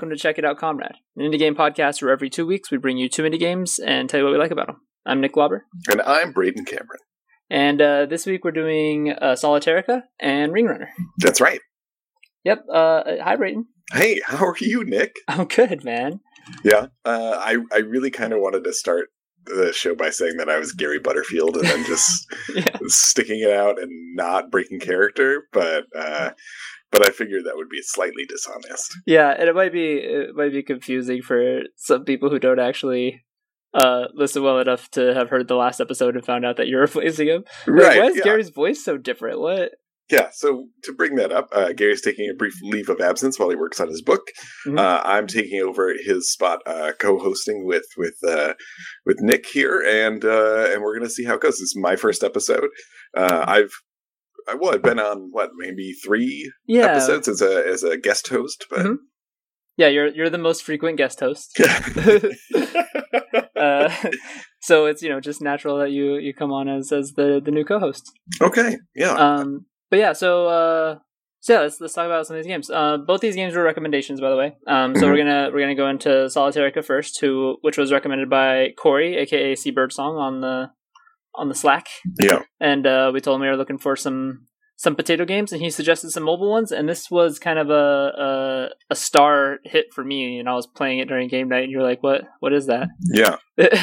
welcome to Check It Out, Comrade, an indie game podcast where every 2 weeks we bring you 2 indie games and tell you what we like about them. I'm Nick Glauber. And I'm Braden Cameron. And this week we're doing Solitarica and Ringrunner. That's right. Yep. Hi, Braden. Hey, how are you, Nick? I'm good, man. Yeah. I really kind of wanted to start the show by saying that I was Gary Butterfield and then just sticking it out and not breaking character, but I figured that would be slightly dishonest. Yeah, and it might be confusing for some people who don't actually listen well enough to have heard the last episode and found out that you're replacing him. Right. Why is Gary's voice so different? What? Yeah, so to bring that up, Gary's taking a brief leave of absence while he works on his book. Mm-hmm. I'm taking over his spot, co-hosting with Nick here, and we're going to see how it goes. This is my first episode. I've been on maybe 3 episodes as a guest host, but yeah, you're the most frequent guest host. So it's just natural that you come on as the new co-host. Okay, yeah. But yeah, so let's talk about some of these games. Both these games were recommendations, by the way. So we're gonna go into Solitarica first, which was recommended by Corey, aka Seabird Song, on the Slack. Yeah, and we told him we were looking for some potato games, and he suggested some mobile ones. And this was kind of a star hit for me. And I was playing it during game night, and you're like, "What is that?" Yeah,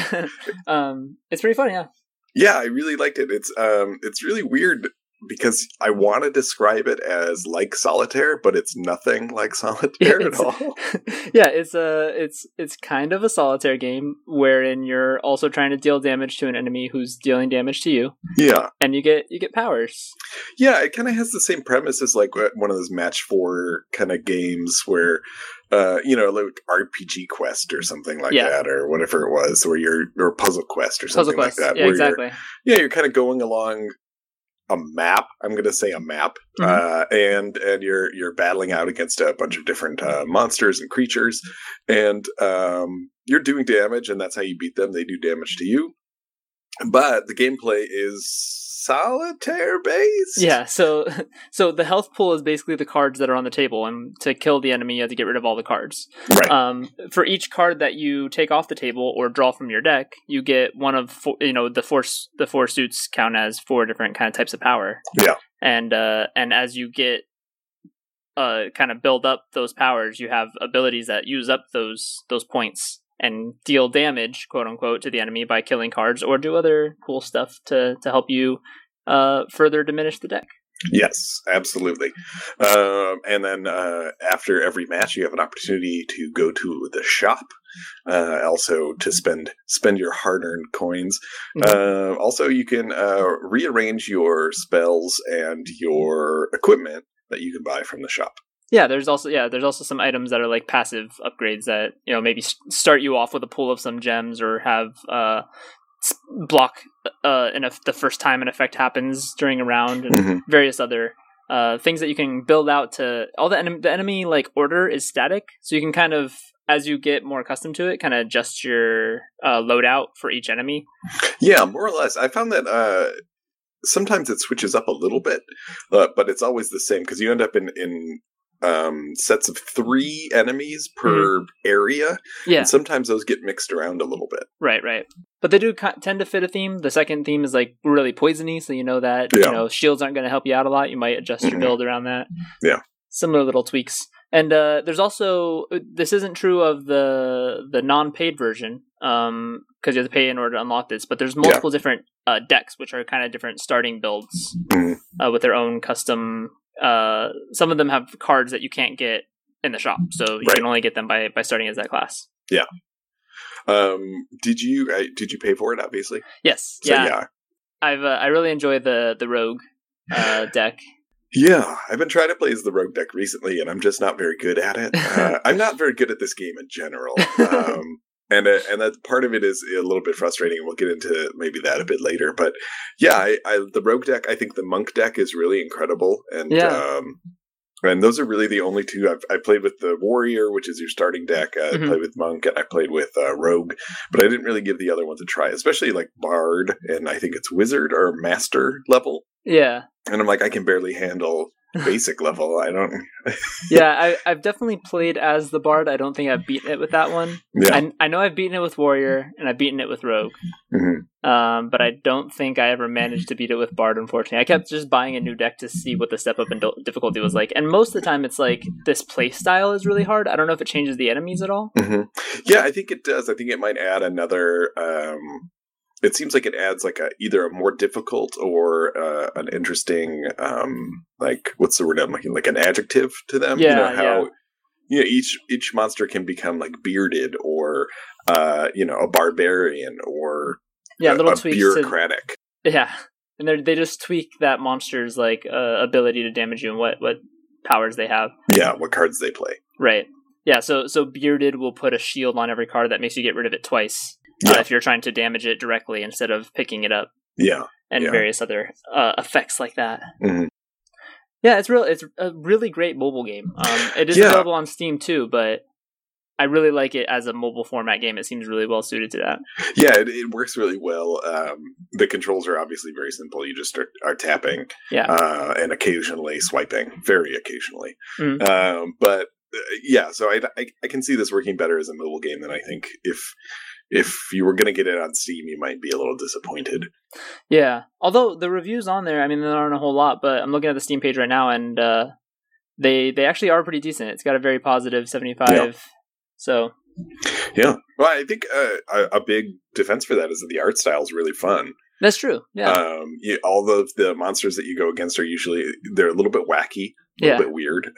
it's pretty fun, yeah. Yeah, I really liked it. It's really weird, because I want to describe it as like Solitaire, but it's nothing like Solitaire at all. Yeah, it's kind of a Solitaire game wherein you're also trying to deal damage to an enemy who's dealing damage to you. Yeah, and you get powers. Yeah, it kind of has the same premise as like one of those Match 4 kind of games where, like RPG Quest or something like that, or whatever it was, where or Puzzle Quest or something like that. Yeah, exactly. You're kind of going along a map. I'm going to say a map, and you're battling out against a bunch of different monsters and creatures, and you're doing damage, and that's how you beat them. They do damage to you, but the gameplay is Solitaire based. Yeah, so the health pool is basically the cards that are on the table, and to kill the enemy, you have to get rid of all the cards. Right. For each card that you take off the table or draw from your deck, you get one of the four suits count as 4 different kind of types of power. Yeah. And as you get kind of build up those powers, you have abilities that use up those points and deal damage, quote unquote, to the enemy by killing cards or do other cool stuff to help you further diminish the deck. Yes, absolutely. And then after every match, you have an opportunity to go to the shop, also to spend your hard-earned coins. Also, you can rearrange your spells and your equipment that you can buy from the shop. Yeah, there's also some items that are like passive upgrades that maybe start you off with a pool of some gems or have block the first time an effect happens during a round, and various other things that you can build out to all the enemy like order is static, so you can kind of, as you get more accustomed to it, kind of adjust your loadout for each enemy. Yeah, more or less. I found that sometimes it switches up a little bit, but it's always the same because you end up in sets of 3 enemies per area. Yeah. And sometimes those get mixed around a little bit. Right. But they do tend to fit a theme. The second theme is like really poisony, so you know that shields aren't going to help you out a lot. You might adjust your build around that. Yeah. Similar little tweaks. And there's also, this isn't true of the non-paid version, because you have to pay in order to unlock this, but there's multiple different decks, which are kind of different starting builds with their own custom. Some of them have cards that you can't get in the shop, so you can only get them by starting as that class. Yeah. Did you pay for it? Obviously. Yes. So, yeah. I really enjoy the rogue deck. Yeah, I've been trying to play as the rogue deck recently, and I'm just not very good at it. I'm not very good at this game in general. And that part of it is a little bit frustrating, and we'll get into maybe that a bit later. But yeah, the rogue deck, I think the monk deck is really incredible, and and those are really the only 2 I played with. The warrior, which is your starting deck. I played with monk, and I played with rogue, but I didn't really give the other ones a try, especially like bard, and I think it's wizard or master level. Yeah, and I'm like, I can barely handle basic level. I don't. Yeah, I've definitely played as the Bard. I don't think I've beaten it with that one. Yeah. I know I've beaten it with Warrior, and I've beaten it with Rogue. Mm-hmm. But I don't think I ever managed to beat it with Bard, unfortunately. I kept just buying a new deck to see what the step up in difficulty was like. And most of the time, it's like, this play style is really hard. I don't know if it changes the enemies at all. Mm-hmm. Yeah, I think it does. I think it might add another... it seems like it adds like either a more difficult or an interesting, like, what's the word I'm looking, like an adjective to them. Yeah, you know how each monster can become like bearded or a barbarian or little a tweaks bureaucratic. And they just tweak that monster's like ability to damage you and what powers they have. Yeah, what cards they play. Right. Yeah. So bearded will put a shield on every card that makes you get rid of it twice. If you're trying to damage it directly instead of picking it up. Yeah. And various other effects like that. Mm-hmm. Yeah, it's a really great mobile game. It is available on Steam too, but I really like it as a mobile format game. It seems really well suited to that. Yeah, it works really well. The controls are obviously very simple. You just are tapping and occasionally swiping, very occasionally. Mm-hmm. So I can see this working better as a mobile game than I think if you were going to get it on Steam, you might be a little disappointed. Yeah. Although the reviews on there, I mean, there aren't a whole lot, but I'm looking at the Steam page right now, and they actually are pretty decent. It's got a very positive 75. Yeah. So. Yeah. Well, I think a big defense for that is that the art style is really fun. That's true. Yeah. All of the monsters that you go against they're a little bit wacky, a little bit weird.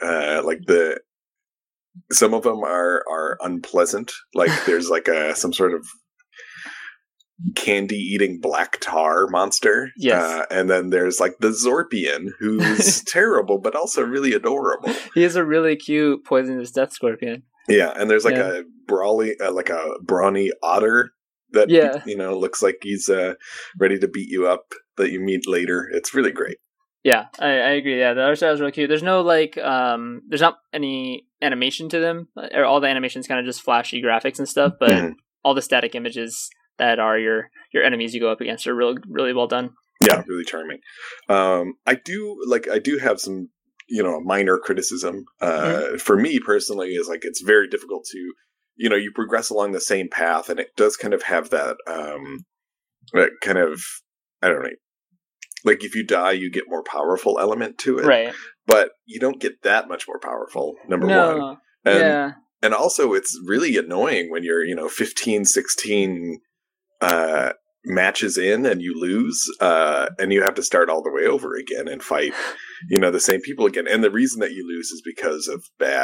Some of them are unpleasant. Like there's like some sort of candy eating black tar monster. Yes. And then there's like the Zorpian, who's terrible but also really adorable. He is a really cute poisonous death scorpion. Yeah, and there's like a brawny otter that looks like he's ready to beat you up that you meet later. It's really great. Yeah, I agree. Yeah, the art style is really cute. There's no there's not any animation to them. Or all the animations kind of just flashy graphics and stuff, but all the static images that are your enemies you go up against are really, really well done. Yeah, really charming. I do have some, minor criticism. For me personally, is like it's very difficult to, you progress along the same path, and it does kind of have that kind of, I don't know. Like, if you die, you get more powerful element to it. Right. But you don't get that much more powerful, number one. And also, it's really annoying when you're, 15, 16 matches in and you lose, and you have to start all the way over again and fight, the same people again. And the reason that you lose is because of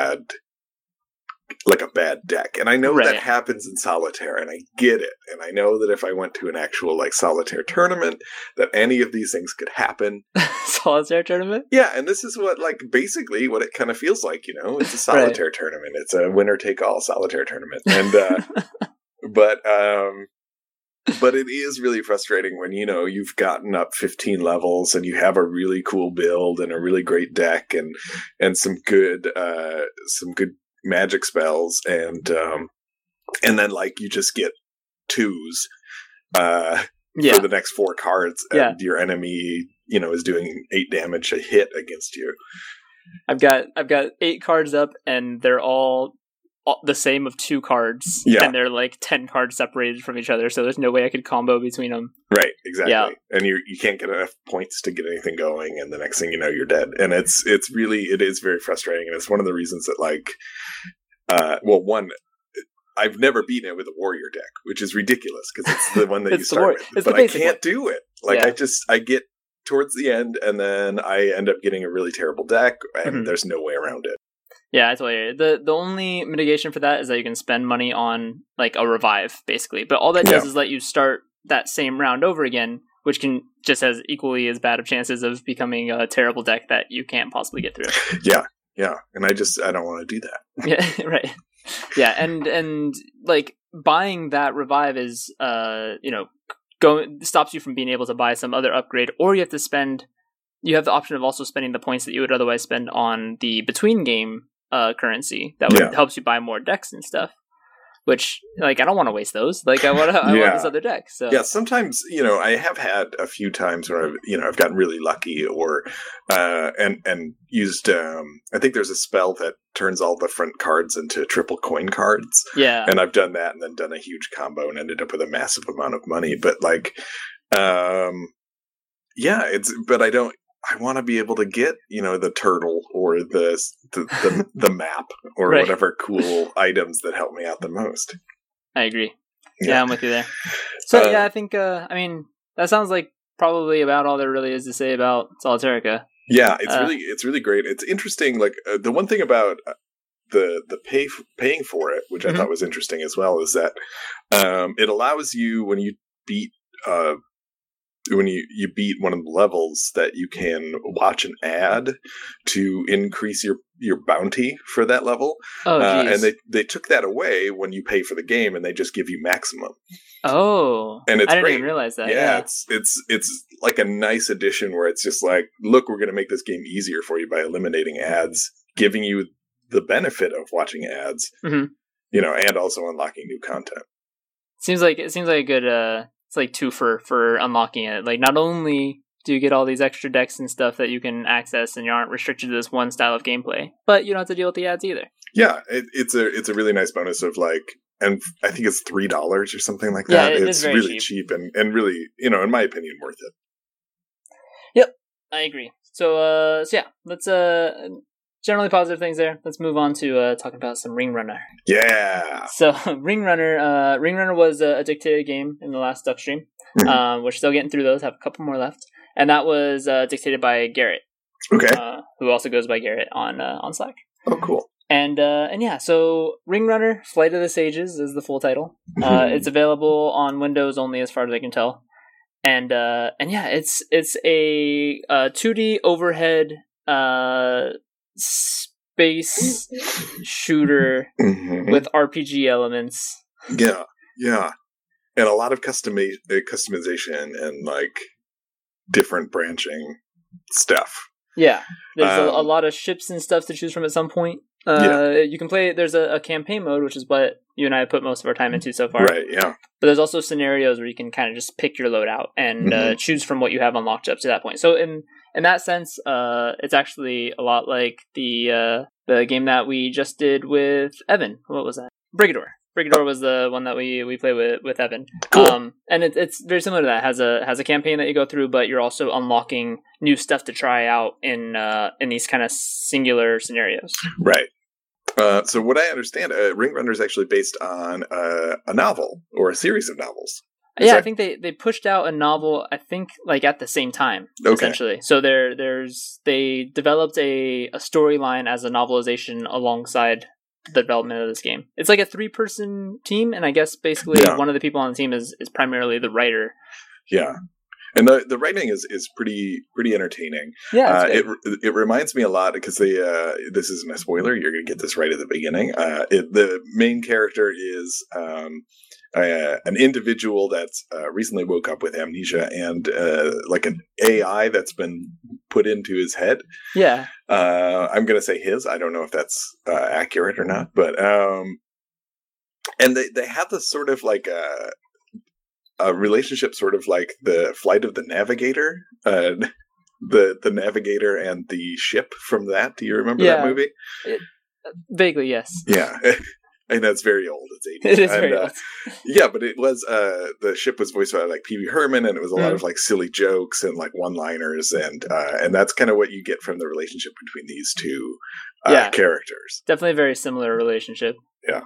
a bad deck. And I know that happens in Solitaire, and I get it. And I know that if I went to an actual Solitaire tournament, that any of these things could happen. Solitaire tournament? Yeah, and this is what basically what it kind of feels like, it's a Solitaire tournament. It's a winner-take-all Solitaire tournament. And but it is really frustrating when, you've gotten up 15 levels and you have a really cool build and a really great deck and some good magic spells, and then you just get twos for the next 4 cards, and your enemy is doing 8 damage a hit against you. I've got 8 cards up, and they're all the same of 2 cards, and they're 10 cards separated from each other, so there's no way I could combo between them. Right, exactly. And you can't get enough points to get anything going, and the next thing you know, you're dead. And it is very frustrating, and it's one of the reasons that I've never beaten it with a warrior deck, which is ridiculous because it's the one that you start with. But I can't do it. I get towards the end, and then I end up getting a really terrible deck, and there's no way around it. Yeah, I totally agree. The only mitigation for that is that you can spend money on a revive, basically. But all that does is let you start that same round over again, which can just has equally as bad of chances of becoming a terrible deck that you can't possibly get through. Yeah, and I don't want to do that. Yeah, right. Yeah, and buying that revive is stops you from being able to buy some other upgrade, or you have the option of also spending the points that you would otherwise spend on the between game currency that helps you buy more decks and stuff. which like I don't want to waste those. Like I want this other deck. So yeah, sometimes I have had a few times where I've gotten really lucky or and used I think there's a spell that turns all the front cards into triple coin cards. Yeah, and I've done that and then done a huge combo and ended up with a massive amount of money. But like, but I want to be able to get, the turtle or the map or right. whatever cool items that help me out the most. I agree. Yeah, I'm with you there. So I think, that sounds like probably about all there really is to say about Solitarica. Yeah, it's really great. It's interesting. Like the one thing about the paying for it, which I thought was interesting as well, is that it allows you when you beat you beat one of the levels that you can watch an ad to increase your bounty for that level. Oh, and they took that away when you pay for the game, and they just give you maximum. Oh, and it's I didn't great. even realize that. Yeah, it's like a nice addition where it's just like, look, we're going to make this game easier for you by eliminating ads, giving you the benefit of watching ads, and also unlocking new content. Seems like a good. It's like two for unlocking it. Like not only do you get all these extra decks and stuff that you can access, and you aren't restricted to this one style of gameplay, but you don't have to deal with the ads either. Yeah, it's a really nice bonus of like, and I think it's $3 or something like that. Yeah, it's really cheap and really, in my opinion, worth it. Yep, I agree. So yeah, let's generally positive things there. Let's move on to talking about some Ring Runner. Yeah. So Ring Runner was a dictated game in the last Duck stream. We're still getting through those. Have a couple more left, and that was dictated by Garrett. Okay. Who also goes by Garrett on Slack. Oh, cool. And yeah, so Ring Runner: Flight of the Sages is the full title. It's available on Windows only, as far as I can tell. And yeah, it's a 2D overhead space shooter with RPG elements. Yeah, and a lot of customization and like different branching stuff. Yeah, there's a lot of ships and stuff to choose from at some point. You can play. There's a campaign mode, which is what you and I have put most of our time into so far. Right. Yeah. But there's also scenarios where you can kind of just pick your loadout and choose from what you have unlocked up to that point. So in that sense, it's actually a lot like the game that we just did with Evan. What was that? Brigador. Brigador was the one that we play with Evan. Cool. And it's very similar to that. It has a campaign that you go through, but you're also unlocking new stuff to try out in these kind of singular scenarios. Right. So what I understand, Ring Runner is actually based on a novel or a series of novels. I think they pushed out a novel, I think, like at the same time, essentially. So they developed a storyline as a novelization alongside the development of this game. It's like a 3-person team, and I guess basically one of the people on the team is primarily the writer. Yeah. And the writing is pretty entertaining. Yeah, it reminds me a lot because this isn't a spoiler. You're going to get this right at the beginning. The main character is an individual that's recently woke up with amnesia and like an AI that's been put into his head. Yeah, I'm going to say his. I don't know if that's accurate or not, but and they have this sort of like a relationship, sort of like the Flight of the Navigator, the Navigator and the ship from that. Do you remember that movie? Vaguely, yes. Yeah. And that's very old. It's 80s. It is very old. Yeah, but it was the ship was voiced by like Pee-wee Herman, and it was a lot of like silly jokes and like one-liners, and that's kind of what you get from the relationship between these two characters. Definitely a very similar relationship. Yeah.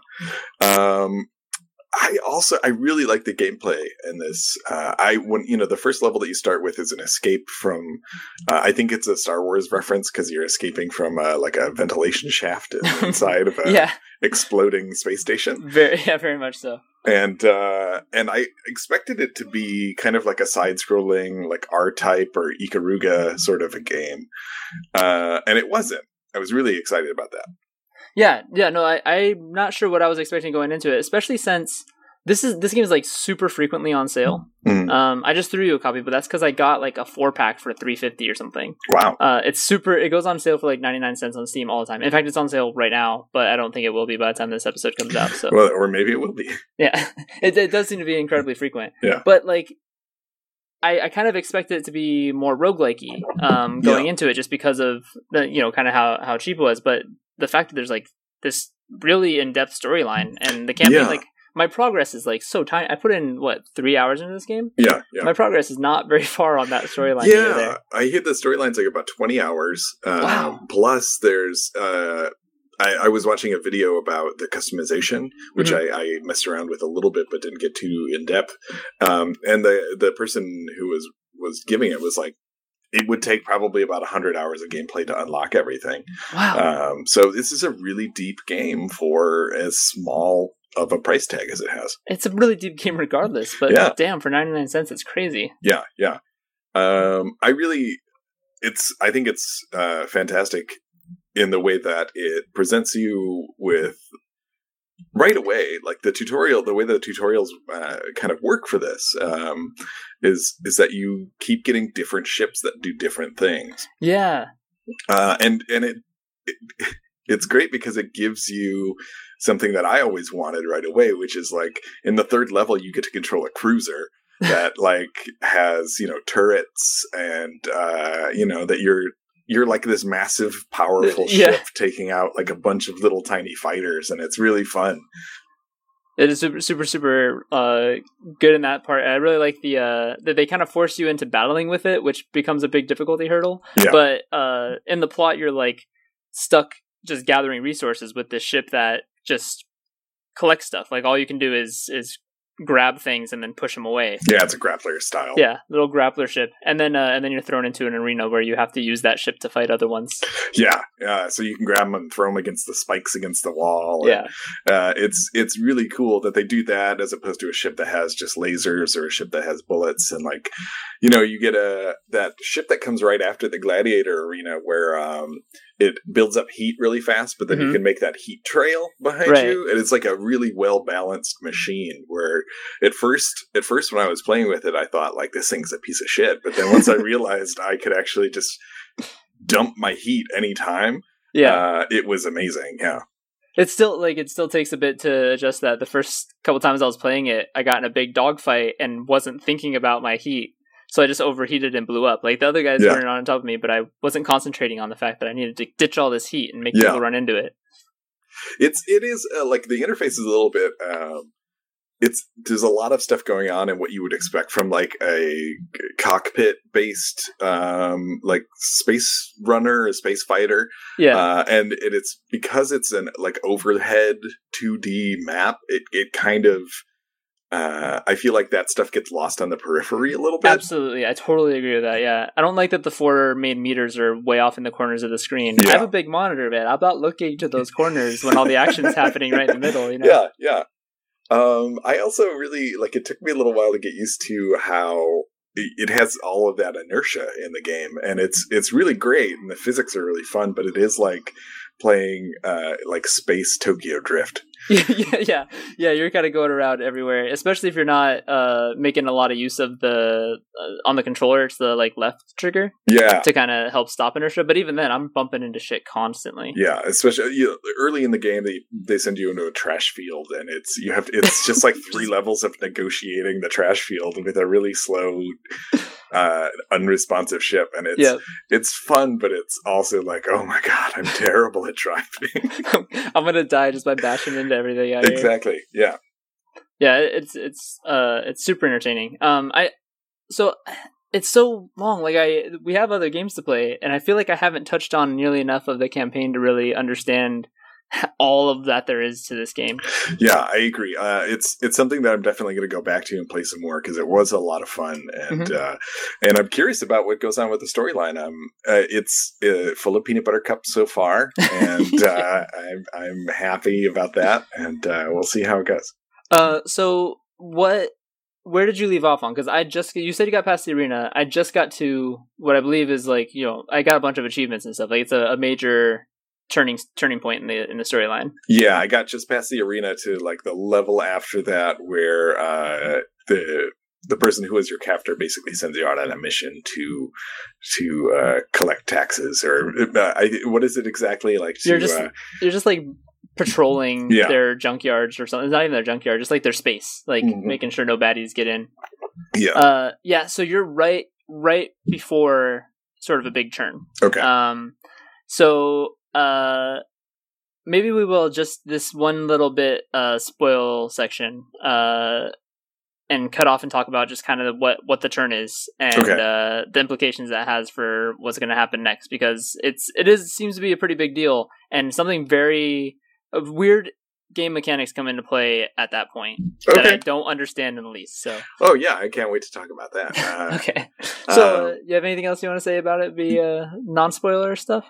I really like the gameplay in this. The first level that you start with is an escape from, I think it's a Star Wars reference because you're escaping from like a ventilation shaft inside of a exploding space station. Very much so. And I expected it to be kind of like a side-scrolling, like R-Type or Ikaruga sort of a game, and it wasn't. I was really excited about that. Yeah, no, I'm not sure what I was expecting going into it, especially since This game is like super frequently on sale. I just threw you a copy, but that's because I got like a 4-pack for $3.50 or something. Wow. It goes on sale for like 99 cents on Steam all the time. In fact, it's on sale right now, but I don't think it will be by the time this episode comes out. So, well, or maybe it will be. Yeah, it does seem to be incredibly frequent. Yeah, but like, I kind of expected it to be more roguelike-y going into it, just because of the kind of how cheap it was. But the fact that there's like this really in-depth storyline, and the campaign, like, my progress is like so tiny. I put in 3 hours into this game. Yeah. My progress is not very far on that storyline. Yeah, I hit the storyline's like about 20 hours. Wow. Plus, there's I was watching a video about the customization, which I messed around with a little bit, but didn't get too in depth. And the person who was giving it was like, it would take probably about 100 hours of gameplay to unlock everything. Wow. So this is a really deep game for as small of a price tag as it has. It's a really deep game regardless, but damn, for 99 cents, it's crazy. Yeah. I think it's fantastic in the way that it presents you with right away, like the way the tutorials kind of work for this is that you keep getting different ships that do different things. Yeah. And it's great because it gives you something that I always wanted right away, which is like in the third level, you get to control a cruiser that like has, turrets and, that you're like this massive, powerful ship taking out like a bunch of little tiny fighters, and it's really fun. It is super, super, super good in that part. I really like that they kind of force you into battling with it, which becomes a big difficulty hurdle. Yeah. But in the plot, you're like stuck just gathering resources with this ship that just collects stuff. Like all you can do is grab things and then push them away. Yeah, it's a grappler style. Yeah, little grappler ship, and then you're thrown into an arena where you have to use that ship to fight other ones. Yeah, so you can grab them and throw them against the spikes against the wall. Yeah, and, it's really cool that they do that as opposed to a ship that has just lasers or a ship that has bullets. And like, you get that ship that comes right after the gladiator arena where it builds up heat really fast, but then you can make that heat trail behind you, and it's like a really well balanced machine. Where at first when I was playing with it, I thought like this thing's a piece of shit, but then once I realized I could actually just dump my heat anytime, it was amazing. Yeah. It still takes a bit to adjust that. The first couple times I was playing it, I got in a big dogfight and wasn't thinking about my heat. So I just overheated and blew up. Like the other guys running on top of me, but I wasn't concentrating on the fact that I needed to ditch all this heat and make people run into it. It is like the interface is a little bit. There's a lot of stuff going on in what you would expect from like a cockpit based like space runner, a space fighter. Yeah, and it's because it's an like overhead 2D map. It kind of. I feel like that stuff gets lost on the periphery a little bit. Absolutely. I totally agree with that. Yeah. I don't like that the 4 main meters are way off in the corners of the screen. Yeah. I have a big monitor, man. How about looking to those corners when all the action's happening right in the middle, Yeah. I also really, like, it took me a little while to get used to how it has all of that inertia in the game. And it's really great. And the physics are really fun, but it is like playing like space Tokyo Drift. Yeah. You're kind of going around everywhere, especially if you're not making a lot of use of the on the controller. It's the like left trigger, to kind of help stop inertia. But even then, I'm bumping into shit constantly. Yeah, especially early in the game, they send you into a trash field, and it's just like 3 levels of negotiating the trash field with a really slow, unresponsive ship, and it's fun, but it's also like, oh my god, I'm terrible at driving. I'm gonna die just by bashing into everything out exactly here. Yeah, it's super entertaining. So it's so long. Like we have other games to play, and I feel like I haven't touched on nearly enough of the campaign to really understand all of that there is to this game. Yeah, I agree. It's something that I'm definitely going to go back to and play some more because it was a lot of fun, and and I'm curious about what goes on with the storyline. It's full of peanut butter cups so far, and I'm happy about that, and we'll see how it goes. So where did you leave off on? Because you said you got past the arena. I just got to what I believe is like, I got a bunch of achievements and stuff. Like it's a major turning point in the storyline. Yeah, I got just past the arena to like the level after that where the person who is your captor basically sends you out on a mission to collect taxes, or what is it exactly like? You're just like patrolling their junkyards or something. It's not even their junkyard, just like their space, like making sure no baddies get in. Yeah. So you're right before sort of a big turn. Okay. So maybe we will just this one little bit spoil section and cut off and talk about just kind of what the turn is and the implications that has for what's going to happen next, because it seems to be a pretty big deal, and something very weird game mechanics come into play at that point that I don't understand in the least. So, I can't wait to talk about that. Okay, so you have anything else you want to say about it? Non-spoiler stuff?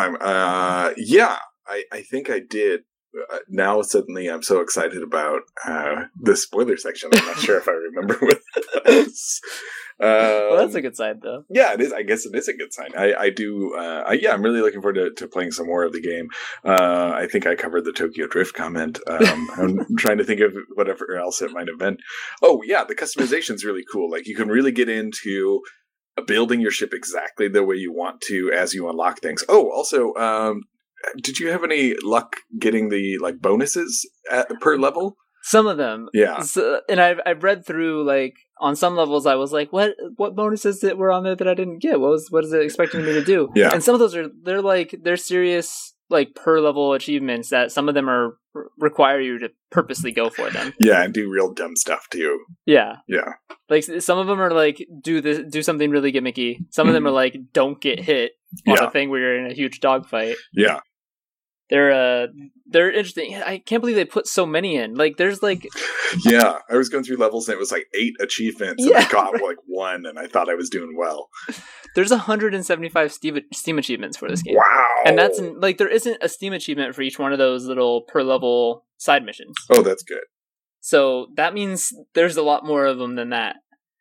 I think I did. Now suddenly I'm so excited about the spoiler section. I'm not sure if I remember what it was. Well, that's a good sign, though. Yeah, it is. I guess it is a good sign. I'm really looking forward to playing some more of the game. I think I covered the Tokyo Drift comment. I'm trying to think of whatever else it might have been. Oh, yeah, the customization is really cool. Like, you can really get into building your ship exactly the way you want to as you unlock things. Oh, also, did you have any luck getting the like bonuses per level? Some of them, yeah. So, and I've read through, like, on some levels I was like, what bonuses that were on there that I didn't get? What is it expecting me to do? Yeah. And some of those they're serious, like, per level achievements that some of them require you to purposely go for them. Yeah, and do real dumb stuff too. Yeah. Yeah. Like, some of them are like, do something really gimmicky. Some of them are like, don't get hit on a thing where you're in a huge dogfight. Yeah. They're interesting. I can't believe they put so many in. Like, there's like... Yeah, I was going through levels and it was like 8 achievements and I got like 1 and I thought I was doing well. There's 175 Steam achievements for this game. Wow! And that's, like, there isn't a Steam achievement for each one of those little per-level side missions. Oh, that's good. So that means there's a lot more of them than that.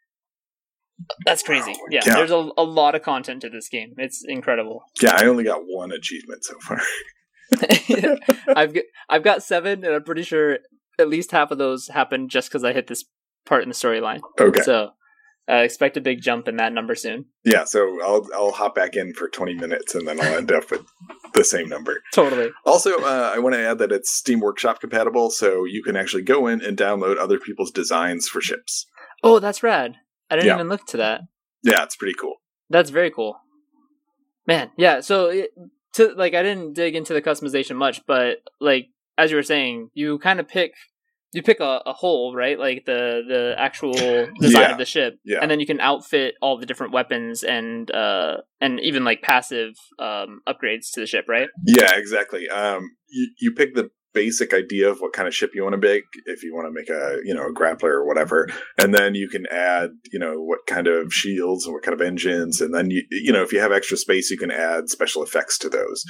That's crazy. Wow. Yeah, there's a lot of content to this game. It's incredible. Yeah, I only got 1 achievement so far. I've got 7, and I'm pretty sure at least half of those happened just because I hit this part in the storyline. Okay. So expect a big jump in that number soon. Yeah, so I'll hop back in for 20 minutes and then I'll end up with the same number. Totally. Also, I want to add that it's Steam Workshop compatible, so you can actually go in and download other people's designs for ships. Oh, that's rad. I didn't even look to that. Yeah, it's pretty cool. That's very cool. Man, yeah, so... I didn't dig into the customization much, but, like, as you were saying, you kind of pick a whole, right? Like, the actual design of the ship. Yeah. And then you can outfit all the different weapons and even, like, passive upgrades to the ship, right? Yeah, exactly. You pick the basic idea of what kind of ship you want to make, if you want to make a grappler or whatever, and then you can add what kind of shields and what kind of engines, and then if you have extra space you can add special effects to those.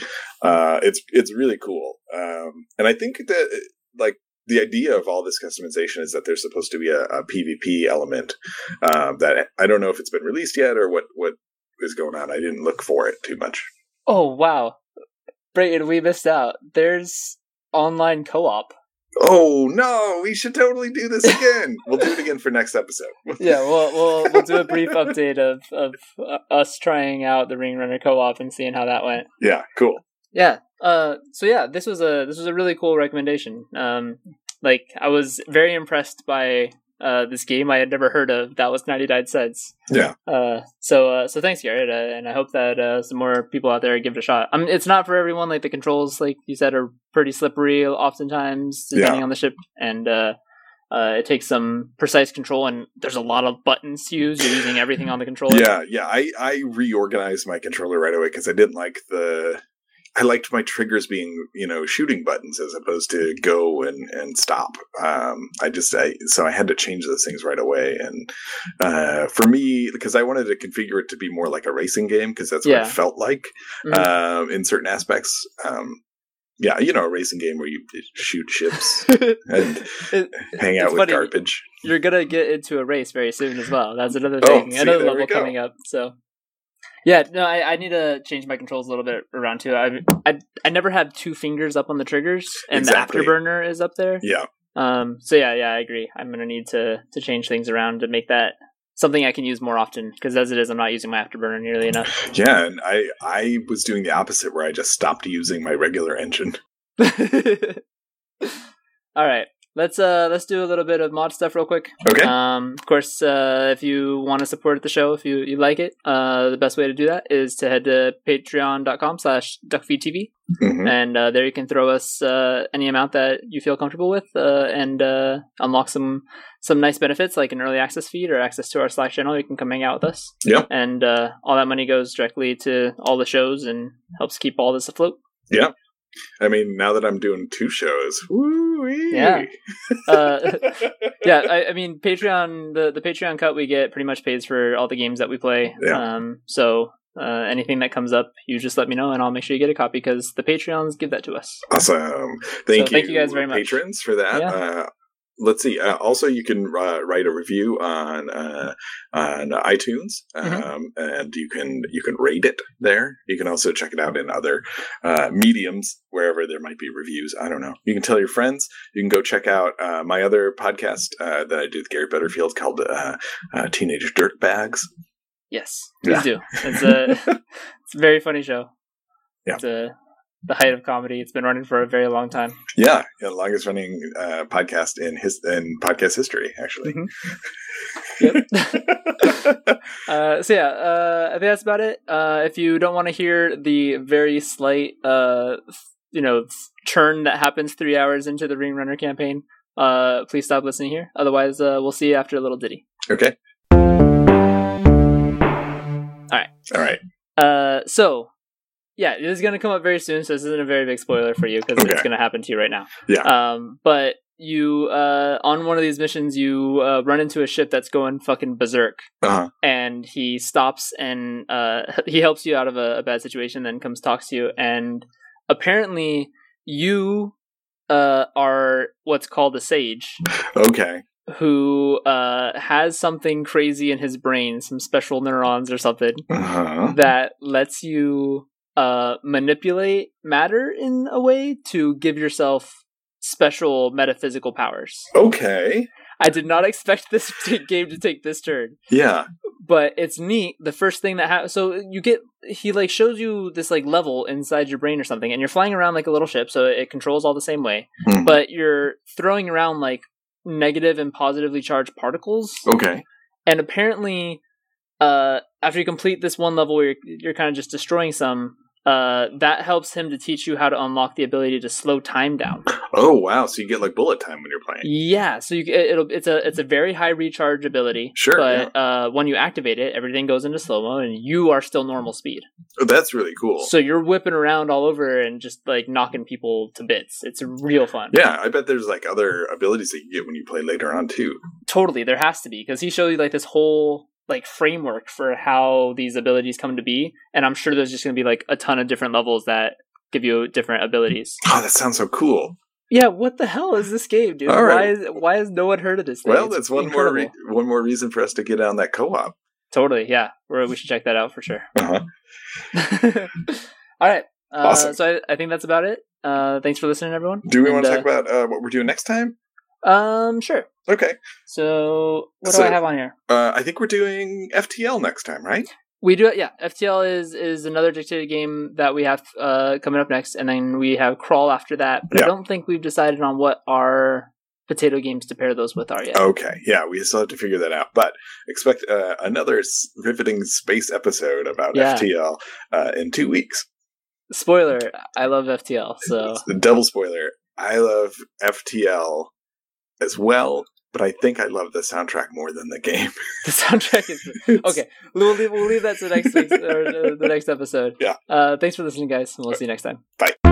It's really cool, and I think that like the idea of all this customization is that there's supposed to be a PvP element that I don't know if it's been released yet or what is going on. I didn't look for it too much. Oh wow, Brayton, we missed out. There's online co-op. Oh no, we should totally do this again. We'll do it again for next episode. Yeah, we'll do a brief update of us trying out the Ring Runner co-op and seeing how that went. Yeah, cool. Yeah. So yeah, this was a really cool recommendation. Like, I was very impressed by this game I had never heard of. That was 99 Cents. Yeah. So thanks, Garrett, and I hope that some more people out there give it a shot. I mean, it's not for everyone. Like, the controls, like you said, are pretty slippery oftentimes, depending on the ship, and it takes some precise control, and there's a lot of buttons to use. You're using everything on the controller. Yeah. I reorganized my controller right away because I didn't like I liked my triggers being, shooting buttons as opposed to go and stop. So I had to change those things right away. And for me, because I wanted to configure it to be more like a racing game, because that's what it felt like in certain aspects. A racing game where you shoot ships and hang out with garbage. You're going to get into a race very soon as well. That's another thing, another level coming up. So. Yeah, no, I need to change my controls a little bit around too. I never have 2 fingers up on the triggers, and Exactly. the afterburner is up there. Yeah. So yeah, I agree. I'm gonna need to change things around to make that something I can use more often, because as it is, I'm not using my afterburner nearly enough. Yeah, and I was doing the opposite, where I just stopped using my regular engine. All right. Let's do a little bit of mod stuff real quick. Okay. Of course, if you want to support the show, if you like it, the best way to do that is to head to patreon.com/duckfeedtv. Mm-hmm. And there you can throw us any amount that you feel comfortable with, and unlock some nice benefits like an early access feed or access to our Slack channel. You can come hang out with us. Yep. And all that money goes directly to all the shows and helps keep all this afloat. Yeah. I mean, now that I'm doing 2 shows, woo-wee. Yeah. Yeah, I mean, Patreon, the Patreon cut we get pretty much pays for all the games that we play. Yeah. So anything that comes up, you just let me know, and I'll make sure you get a copy, because the Patreons give that to us. Awesome. Thank you guys very much, patrons, for that. Yeah. Let's see. Also, you can write a review on iTunes, and you can rate it there. You can also check it out in other mediums wherever there might be reviews. I don't know. You can tell your friends. You can go check out my other podcast that I do with Gary Butterfield called Teenage Dirtbags. Yes, please do. It's a very funny show. Yeah. It's the height of comedy. It's been running for a very long time. Yeah, longest running podcast in podcast history, actually. Mm-hmm. Yep. So yeah, I think that's about it. If you don't want to hear the very slight, churn that happens 3 hours into the Ring Runner campaign, please stop listening here. Otherwise, we'll see you after a little ditty. Okay. All right. So. Yeah, this is going to come up very soon, so this isn't a very big spoiler for you, because it's going to happen to you right now. Yeah. But you, on one of these missions, you run into a ship that's going fucking berserk. Uh-huh. And he stops and he helps you out of a bad situation, then comes talks to you, and apparently you are what's called a sage. Okay. Who has something crazy in his brain, some special neurons or something, that lets you manipulate matter in a way to give yourself special metaphysical powers. Okay. I did not expect this game to take this turn. Yeah. But it's neat. The first thing that happens, so he like shows you this like level inside your brain or something, and you're flying around like a little ship, so it controls all the same way, but you're throwing around like negative and positively charged particles. Okay. And apparently, after you complete this one level where you're kind of just destroying some, that helps him to teach you how to unlock the ability to slow time down. Oh wow! So you get like bullet time when you're playing. Yeah, so it's a very high recharge ability. Sure, but when you activate it, everything goes into slow mo, and you are still normal speed. Oh, that's really cool. So you're whipping around all over and just like knocking people to bits. It's real fun. Yeah, I bet there's like other abilities that you get when you play later on too. Totally, there has to be, because he showed you like this whole like framework for how these abilities come to be, and I'm sure there's just going to be like a ton of different levels that give you different abilities. Oh, that sounds so cool. Yeah, what the hell is this game, dude? All right. Why has no one heard of this thing? Well, that's one more reason for us to get on that co-op. Totally, yeah. We should check that out for sure. Uh-huh. All right. Awesome. So I think that's about it. Thanks for listening, everyone. Do we want to talk about what we're doing next time? Sure. Okay. So what do I have on here? I think we're doing FTL next time, right? We do it, yeah. FTL is another dictated game that we have coming up next, and then we have Crawl after that. But I don't think we've decided on what our potato games to pair those with are yet. Okay, yeah, we still have to figure that out. But expect another riveting space episode about FTL in 2 weeks. Spoiler, I love FTL. So the double spoiler, I love FTL as well. But I think I love the soundtrack more than the game. The soundtrack is okay. We'll leave that to the next episode. Yeah. Thanks for listening, guys, and we'll see you next time. Bye.